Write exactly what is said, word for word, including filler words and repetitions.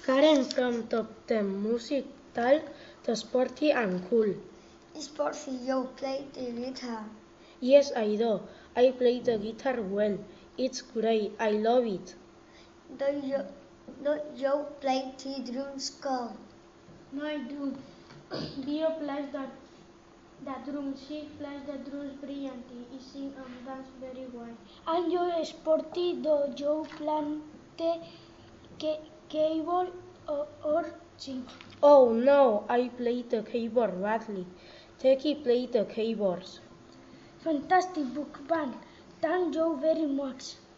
Karen from Top ten Music Talk to Sporty and Cool. Sporty, you play the guitar. Yes, I do. I play the guitar well. It's great. I love it. Do you, do you play the drums, Carl? No, I do. Dio plays the, the drums. She plays the drums brilliantly. He sings and dances very well. And you, Sporty, do you play the keyboard or, or sing? Oh no, I play the keyboard badly. Techie play the keyboards. Fantastic book band. Thank you very much.